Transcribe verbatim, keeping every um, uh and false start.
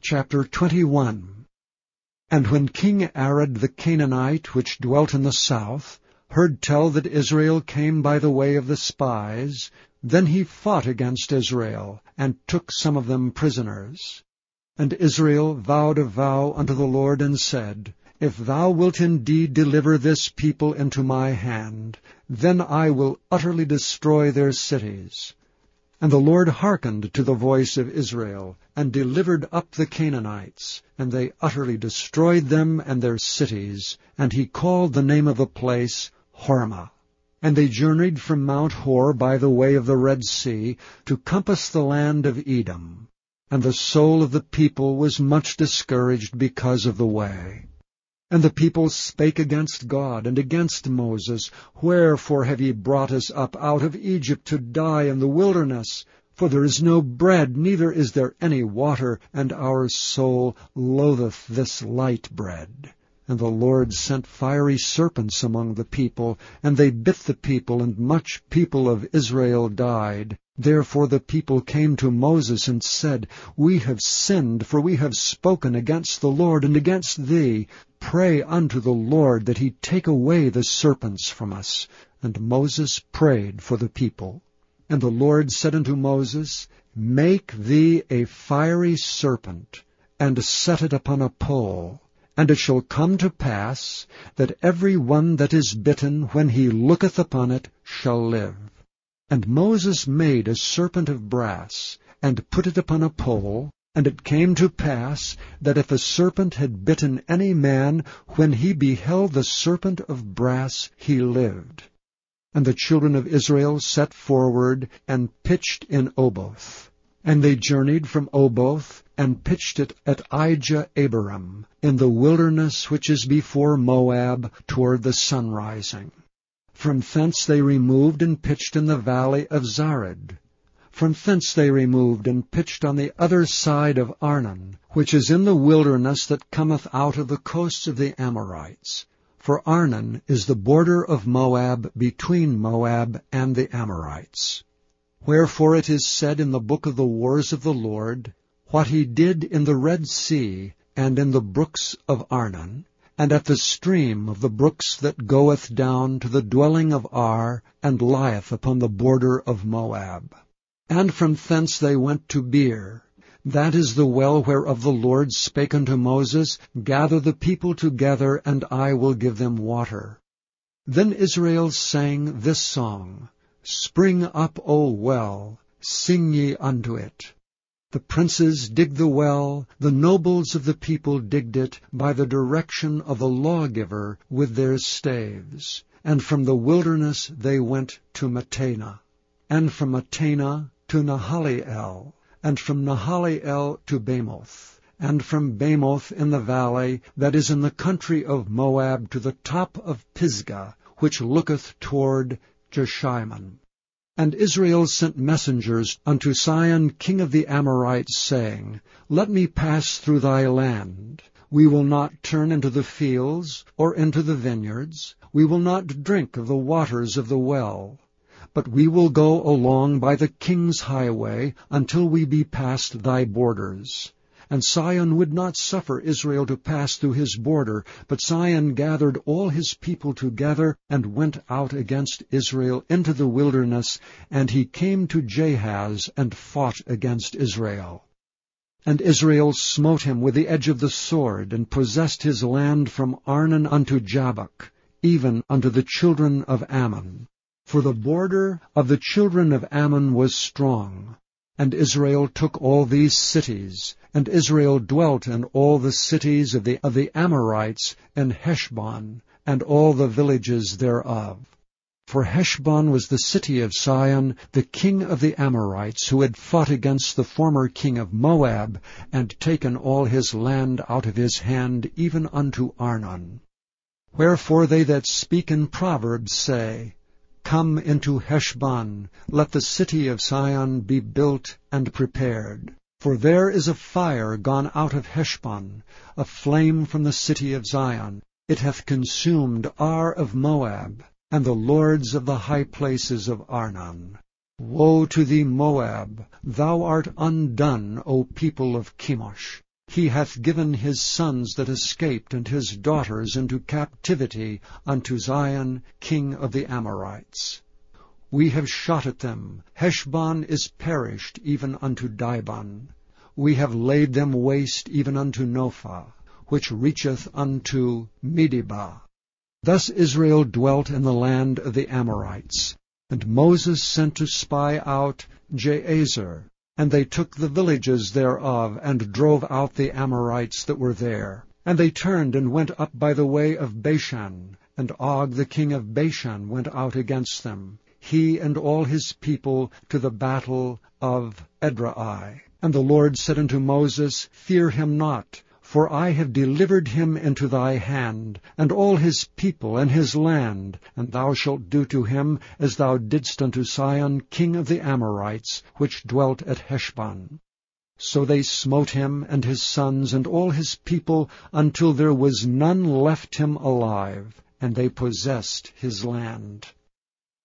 Chapter twenty-one. And when King Arad the Canaanite, which dwelt in the south, heard tell that Israel came by the way of the spies, then he fought against Israel, and took some of them prisoners. And Israel vowed a vow unto the Lord, and said, If thou wilt indeed deliver this people into my hand, then I will utterly destroy their cities. And the Lord hearkened to the voice of Israel, and delivered up the Canaanites, and they utterly destroyed them and their cities, and he called the name of the place Hormah. And they journeyed from Mount Hor by the way of the Red Sea, to compass the land of Edom. And the soul of the people was much discouraged because of the way. And the people spake against God and against Moses, Wherefore have ye brought us up out of Egypt to die in the wilderness? For there is no bread, neither is there any water, and our soul loatheth this light bread. And the Lord sent fiery serpents among the people, and they bit the people, and much people of Israel died. Therefore the people came to Moses and said, We have sinned, for we have spoken against the Lord and against thee. Pray unto the Lord that he take away the serpents from us. And Moses prayed for the people. And the Lord said unto Moses, Make thee a fiery serpent, and set it upon a pole. And it shall come to pass, that every one that is bitten, when he looketh upon it, shall live. And Moses made a serpent of brass, and put it upon a pole. And it came to pass, that if a serpent had bitten any man, when he beheld the serpent of brass, he lived. And the children of Israel set forward, and pitched in Oboth. And they journeyed from Oboth, and pitched it at Ijah-Abarim, in the wilderness which is before Moab, toward the sunrising. From thence they removed and pitched in the valley of Zared. From thence they removed and pitched on the other side of Arnon, which is in the wilderness that cometh out of the coasts of the Amorites. For Arnon is the border of Moab between Moab and the Amorites. Wherefore it is said in the book of the wars of the Lord, What he did in the Red Sea, and in the brooks of Arnon, and at the stream of the brooks that goeth down to the dwelling of Ar, and lieth upon the border of Moab. And from thence they went to Beer. That is the well whereof the Lord spake unto Moses, Gather the people together, and I will give them water. Then Israel sang this song, Spring up, O well, sing ye unto it. The princes digged the well, the nobles of the people digged it, by the direction of the lawgiver with their staves. And from the wilderness they went to Mattanah, and from Mattanah to Nahaliel, and from Nahaliel to Bamoth, and from Bamoth in the valley that is in the country of Moab to the top of Pisgah, which looketh toward Jeshimon. And Israel sent messengers unto Sihon king of the Amorites, saying, Let me pass through thy land. We will not turn into the fields, or into the vineyards. We will not drink of the waters of the well. But we will go along by the king's highway, until we be past thy borders. And Sihon would not suffer Israel to pass through his border, but Sihon gathered all his people together, and went out against Israel into the wilderness, and he came to Jahaz, and fought against Israel. And Israel smote him with the edge of the sword, and possessed his land from Arnon unto Jabbok, even unto the children of Ammon. For the border of the children of Ammon was strong. And Israel took all these cities, and Israel dwelt in all the cities of the, of the Amorites, and Heshbon, and all the villages thereof. For Heshbon was the city of Sihon, the king of the Amorites, who had fought against the former king of Moab, and taken all his land out of his hand, even unto Arnon. Wherefore they that speak in Proverbs say, Come into Heshbon, let the city of Sihon be built and prepared. For there is a fire gone out of Heshbon, a flame from the city of Zion. It hath consumed Ar of Moab, and the lords of the high places of Arnon. Woe to thee, Moab! Thou art undone, O people of Chemosh! He hath given his sons that escaped and his daughters into captivity unto Zion, king of the Amorites. We have shot at them. Heshbon is perished even unto Dibon. We have laid them waste even unto Nophah, which reacheth unto Medeba. Thus Israel dwelt in the land of the Amorites. And Moses sent to spy out Jahazer, and they took the villages thereof, and drove out the Amorites that were there. And they turned and went up by the way of Bashan, and Og the king of Bashan went out against them, he and all his people, to the battle of Edrei. And the Lord said unto Moses, Fear him not, for I have delivered him into thy hand, and all his people and his land, and thou shalt do to him as thou didst unto Sihon king of the Amorites, which dwelt at Heshbon. So they smote him and his sons and all his people, until there was none left him alive, and they possessed his land.